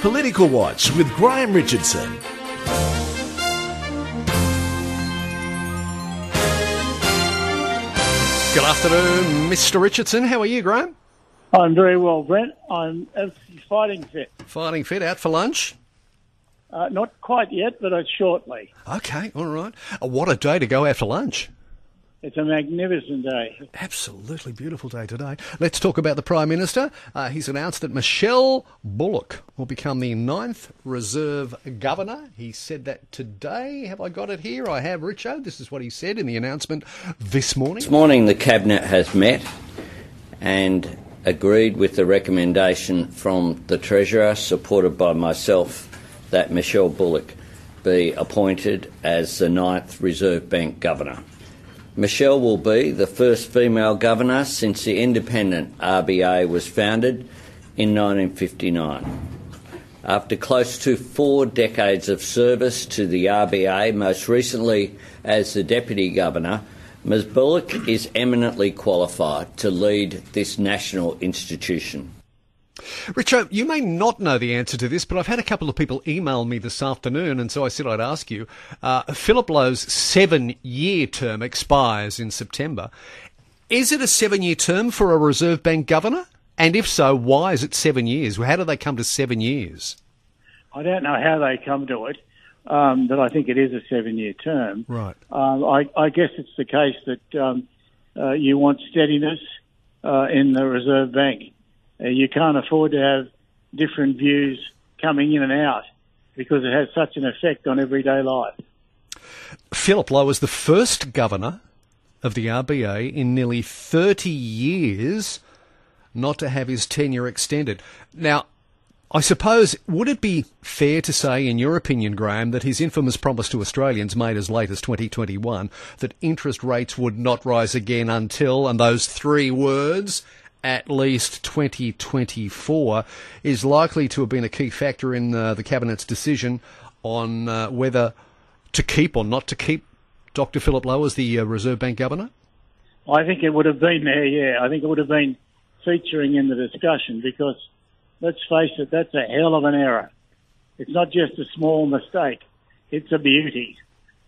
Political Watch with Graham Richardson. Good afternoon, Mr. Richardson. How are you, Graham? I'm very well, Brent. I'm absolutely fighting fit. Fighting fit, out for lunch? Not quite yet, but shortly. Okay, all right. What a day to go out for lunch. It's a magnificent day. Absolutely beautiful day today. Let's talk about the Prime Minister. He's announced that Michelle Bullock will become the 9th Reserve Governor. He said that today. Have I got it here? I have, Richo. This is what he said in the announcement this morning. This morning the Cabinet has met and agreed with the recommendation from the Treasurer, supported by myself, that Michelle Bullock be appointed as the 9th Reserve Bank Governor. Michelle will be the first female governor since the independent RBA was founded in 1959. After close to 4 decades of service to the RBA, most recently as the Deputy Governor, Ms Bullock is eminently qualified to lead this national institution. Richo, you may not know the answer to this, but I've had a couple of people email me this afternoon, and so I said I'd ask you. Philip Lowe's 7-year term expires in September. Is it a 7-year term for a Reserve Bank governor? And if so, why is it 7 years? How do they come to 7 years? I don't know how they come to it, but I think it is a 7-year term. Right. I guess it's the case that you want steadiness in the Reserve Bank. You can't afford to have different views coming in and out because it has such an effect on everyday life. Philip Lowe was the first governor of the RBA in nearly 30 years not to have his tenure extended. Now, I suppose, would it be fair to say, in your opinion, Graham, that his infamous promise to Australians made as late as 2021 that interest rates would not rise again until, and those 3 words, at least 2024, is likely to have been a key factor in the Cabinet's decision on whether to keep or not to keep Dr. Philip Lowe as the Reserve Bank Governor? I think it would have been there, yeah. I think it would have been featuring in the discussion because, let's face it, that's a hell of an error. It's not just a small mistake. It's a beauty.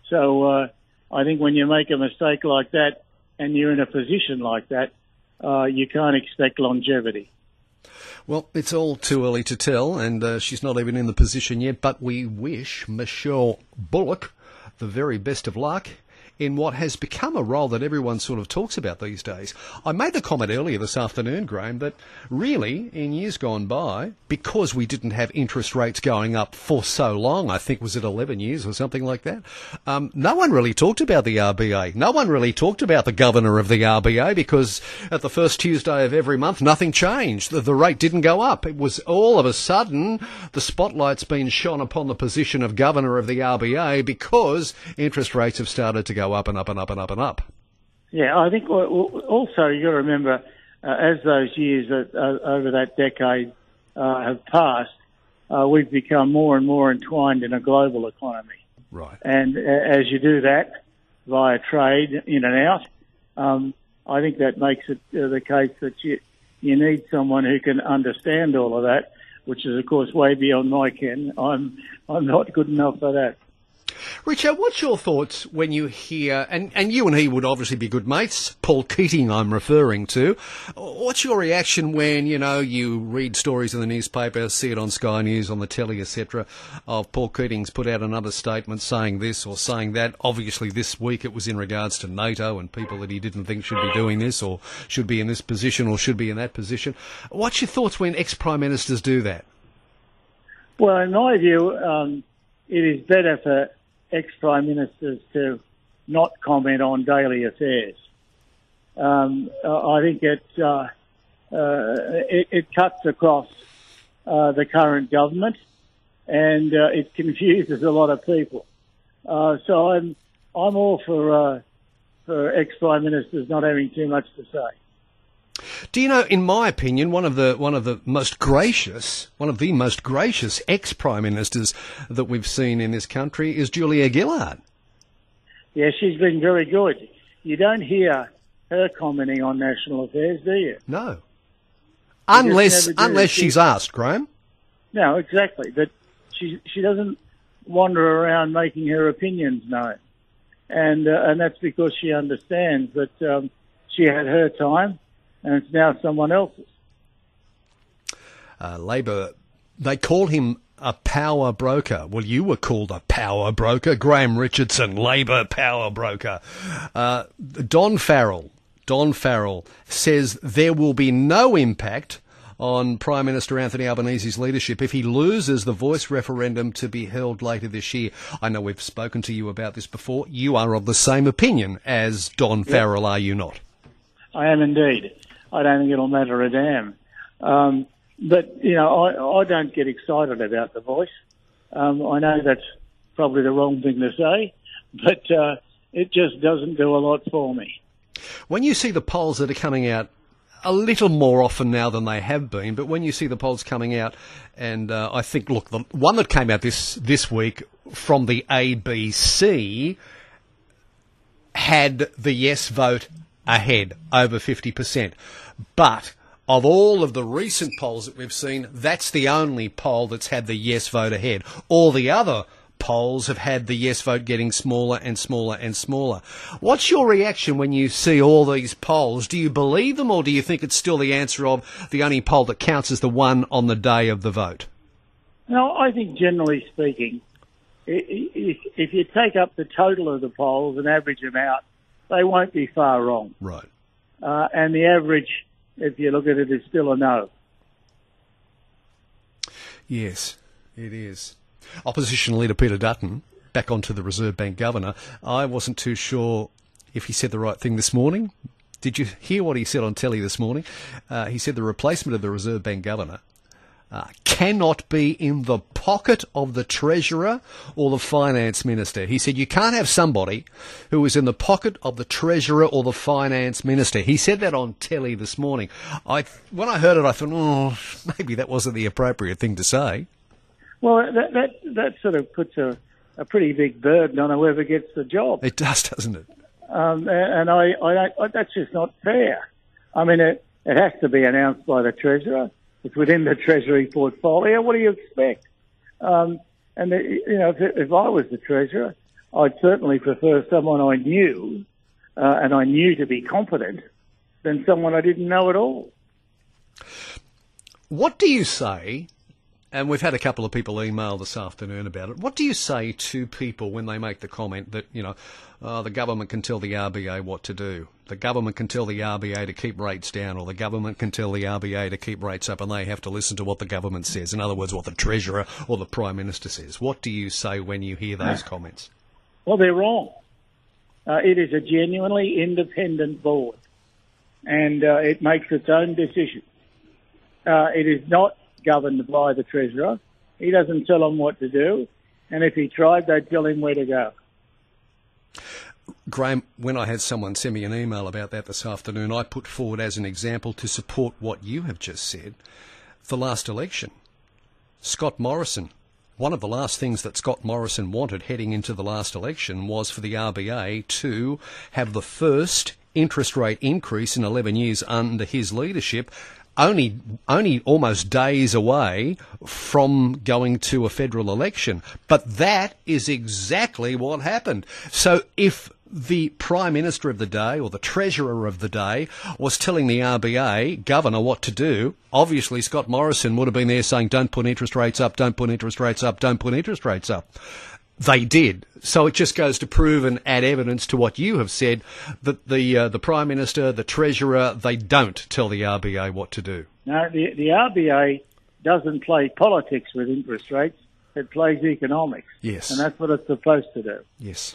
So I think when you make a mistake like that and you're in a position like that, you can't expect longevity. Well, it's all too early to tell, and she's not even in the position yet, but we wish Michelle Bullock the very best of luck in what has become a role that everyone sort of talks about these days. I made the comment earlier this afternoon, Graham, that really, in years gone by, because we didn't have interest rates going up for so long, I think was it 11 years or something like that, no one really talked about the RBA. No one really talked about the governor of the RBA because at the first Tuesday of every month, nothing changed. The rate didn't go up. It was all of a sudden the spotlight's been shone upon the position of governor of the RBA because interest rates have started to go up and up and up and up and up. Yeah, I think also you got to remember, as those years over that decade have passed, we've become more and more entwined in a global economy. Right. And as you do that via trade in and out, I think that makes it the case that you need someone who can understand all of that, which is, of course, way beyond my ken. I'm not good enough for that. Richard, what's your thoughts when you hear, and you and he would obviously be good mates, Paul Keating I'm referring to. What's your reaction when, you read stories in the newspaper, see it on Sky News, on the telly, etc., of Paul Keating's put out another statement saying this or saying that? Obviously this week it was in regards to NATO and people that he didn't think should be doing this or should be in this position or should be in that position. What's your thoughts when ex-Prime Ministers do that? Well, in my view, it is better for ex-Prime Ministers to not comment on daily affairs. I think it cuts across the current government and it confuses a lot of people. So I'm all for ex-Prime Ministers not having too much to say. Do you know, in my opinion, one of the most gracious ex-Prime Ministers that we've seen in this country is Julia Gillard. Yeah, she's been very good. You don't hear her commenting on national affairs, do you? No. Unless she's asked, Graham. No, exactly. But she doesn't wander around making her opinions known, and that's because she understands that she had her time, and it's now someone else's. Labor, they call him a power broker. Well, you were called a power broker. Graham Richardson, Labor power broker. Don Farrell says there will be no impact on Prime Minister Anthony Albanese's leadership if he loses the Voice referendum to be held later this year. I know we've spoken to you about this before. You are of the same opinion as Don Farrell, are you not? I am indeed. I don't think it'll matter a damn. But, you know, I don't get excited about the Voice. I know that's probably the wrong thing to say, but it just doesn't do a lot for me. When you see the polls that are coming out a little more often now than they have been, but when you see the polls coming out, and I think, look, the one that came out this week from the ABC had the yes vote ahead, over 50%. But of all of the recent polls that we've seen, that's the only poll that's had the yes vote ahead. All the other polls have had the yes vote getting smaller and smaller and smaller. What's your reaction when you see all these polls? Do you believe them, or do you think it's still the answer of the only poll that counts as the one on the day of the vote? No, I think generally speaking, if you take up the total of the polls and average them out, they won't be far wrong. Right. And the average, if you look at it, is still a no. Yes, it is. Opposition Leader Peter Dutton, back onto the Reserve Bank Governor. I wasn't too sure if he said the right thing this morning. Did you hear what he said on telly this morning? He said the replacement of the Reserve Bank Governor cannot be in the pocket of the Treasurer or the Finance Minister. He said you can't have somebody who is in the pocket of the Treasurer or the Finance Minister. He said that on telly this morning. When I heard it, I thought, maybe that wasn't the appropriate thing to say. Well, that sort of puts a pretty big burden on whoever gets the job. It does, doesn't it? And I that's just not fair. I mean, it has to be announced by the Treasurer. It's within the Treasury portfolio. What do you expect? If I was the Treasurer, I'd certainly prefer someone I knew, and I knew to be competent, than someone I didn't know at all. What do you say? And we've had a couple of people email this afternoon about it. What do you say to people when they make the comment that, the government can tell the RBA what to do? The government can tell the RBA to keep rates down, or the government can tell the RBA to keep rates up, and they have to listen to what the government says. In other words, what the Treasurer or the Prime Minister says. What do you say when you hear those comments? Well, they're wrong. It is a genuinely independent board, and it makes its own decisions. It is not governed by the Treasurer. He doesn't tell them what to do, and if he tried, they'd tell him where to go. Graham, when I had someone send me an email about that this afternoon, I put forward as an example to support what you have just said, the last election. Scott Morrison, one of the last things that Scott Morrison wanted heading into the last election was for the RBA to have the first interest rate increase in 11 years under his leadership, only almost days away from going to a federal election. But that is exactly what happened. So if the Prime Minister of the day or the Treasurer of the day was telling the RBA governor what to do, obviously Scott Morrison would have been there saying, don't put interest rates up, don't put interest rates up, don't put interest rates up. They did. So it just goes to prove and add evidence to what you have said, that the Prime Minister, the Treasurer, they don't tell the RBA what to do. No, the RBA doesn't play politics with interest rates. It plays economics. Yes. And that's what it's supposed to do. Yes.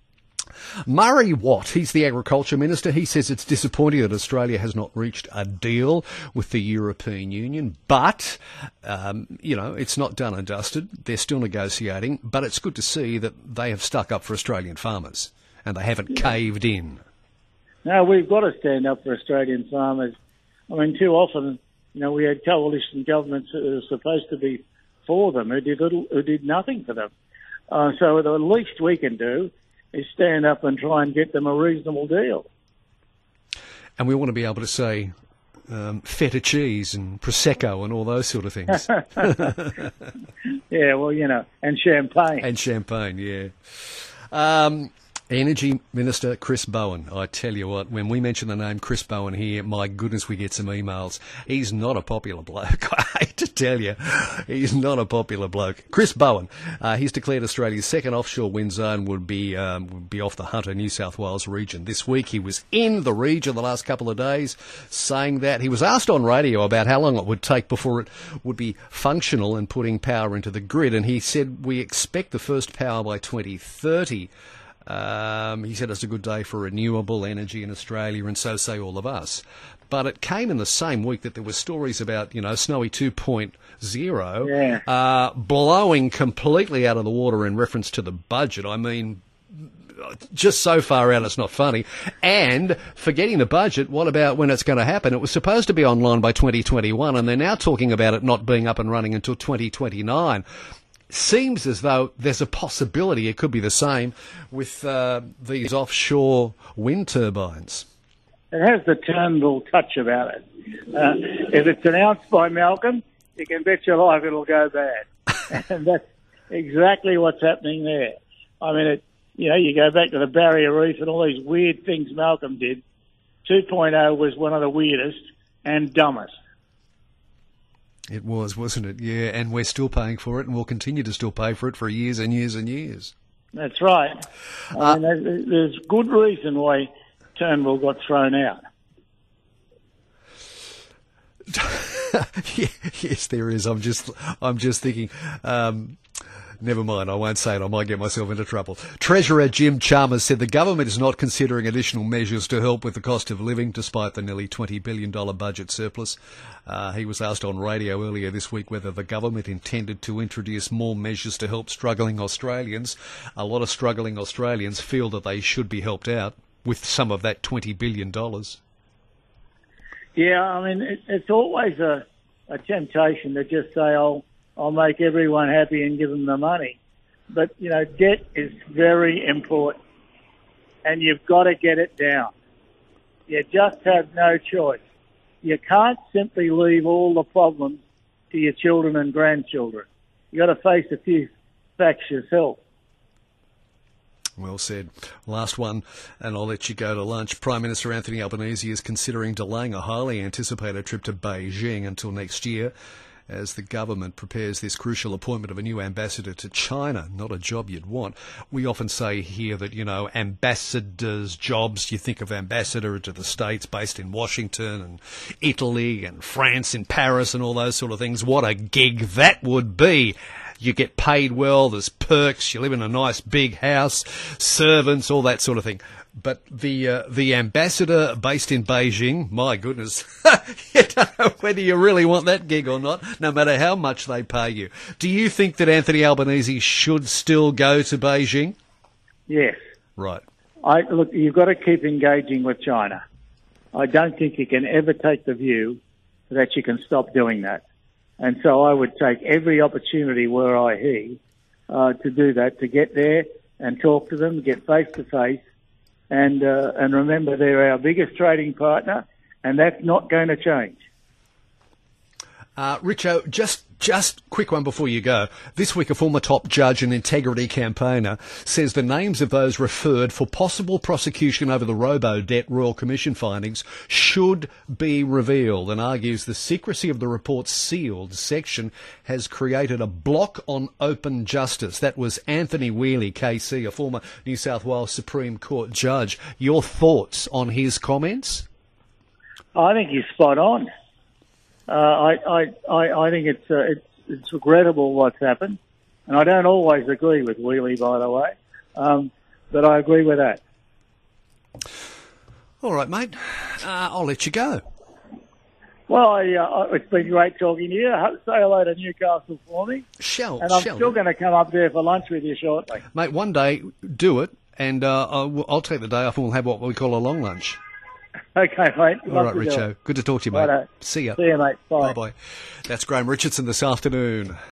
Murray Watt, he's the Agriculture Minister. He says it's disappointing that Australia has not reached a deal with the European Union, but, it's not done and dusted. They're still negotiating, but it's good to see that they have stuck up for Australian farmers and they haven't caved in. No, we've got to stand up for Australian farmers. I mean, too often, we had coalition governments that were supposed to be for them who did nothing for them. So the least we can do is stand up and try and get them a reasonable deal. And we want to be able to say, feta cheese and Prosecco and all those sort of things. Yeah, well, and champagne. And champagne, yeah. Energy Minister Chris Bowen. I tell you what, when we mention the name Chris Bowen here, my goodness, we get some emails. He's not a popular bloke. I hate to tell you, he's not a popular bloke. Chris Bowen, he's declared Australia's second offshore wind zone would be off the Hunter, New South Wales region. This week he was in the region the last couple of days saying that. He was asked on radio about how long it would take before it would be functional and putting power into the grid, and he said, we expect the first power by 2030. He said it's a good day for renewable energy in Australia, and so say all of us. But it came in the same week that there were stories about, Snowy 2.0 blowing completely out of the water in reference to the budget. I mean, just so far out it's not funny. And forgetting the budget, what about when it's going to happen? It was supposed to be online by 2021, and they're now talking about it not being up and running until 2029. Seems as though there's a possibility it could be the same with these offshore wind turbines. It has the Turnbull touch about it. If it's announced by Malcolm, you can bet your life it'll go bad. And that's exactly what's happening there. I mean, you go back to the Barrier Reef and all these weird things Malcolm did. 2.0 was one of the weirdest and dumbest. It was, wasn't it? Yeah, and we're still paying for it, and we'll continue to still pay for it for years and years and years. That's right. I mean, there's good reason why Turnbull got thrown out. Yes, there is. I'm just thinking. Never mind, I won't say it. I might get myself into trouble. Treasurer Jim Chalmers said the government is not considering additional measures to help with the cost of living, despite the nearly $20 billion budget surplus. He was asked on radio earlier this week whether the government intended to introduce more measures to help struggling Australians. A lot of struggling Australians feel that they should be helped out with some of that $20 billion. Yeah, I mean, it's always a temptation to just say, I'll make everyone happy and give them the money. But, debt is very important, and you've got to get it down. You just have no choice. You can't simply leave all the problems to your children and grandchildren. You've got to face a few facts yourself. Well said. Last one, and I'll let you go to lunch. Prime Minister Anthony Albanese is considering delaying a highly anticipated trip to Beijing until next year, as the government prepares this crucial appointment of a new ambassador to China. Not a job you'd want. We often say here that, ambassadors' jobs, you think of ambassador to the States based in Washington and Italy and France in Paris and all those sort of things. What a gig that would be. You get paid well, there's perks, you live in a nice big house, servants, all that sort of thing. But the ambassador based in Beijing, my goodness, you don't know whether you really want that gig or not, no matter how much they pay you. Do you think that Anthony Albanese should still go to Beijing? Yes. Right. Look, you've got to keep engaging with China. I don't think you can ever take the view that you can stop doing that. And so I would take every opportunity were I he to do that, to get there and talk to them, get face to face. And remember, they're our biggest trading partner, and that's not going to change. Richo, just quick one before you go. This week, a former top judge and integrity campaigner says the names of those referred for possible prosecution over the Robo-Debt Royal Commission findings should be revealed, and argues the secrecy of the report's sealed section has created a block on open justice. That was Anthony Whealy, KC, a former New South Wales Supreme Court judge. Your thoughts on his comments? I think he's spot on. I think it's regrettable what's happened, and I don't always agree with Whealy, by the way, but I agree with that. All right, mate. I'll let you go. Well, it's been great talking to you. Say hello to Newcastle for me. And I'm still going to come up there for lunch with you shortly. Mate, one day, do it, and I'll take the day off and we'll have what we call a long lunch. Okay, mate. All right, Richo. Good to talk to you, mate. Righto. See ya. See you, mate. Bye. Bye-bye. That's Graham Richardson this afternoon.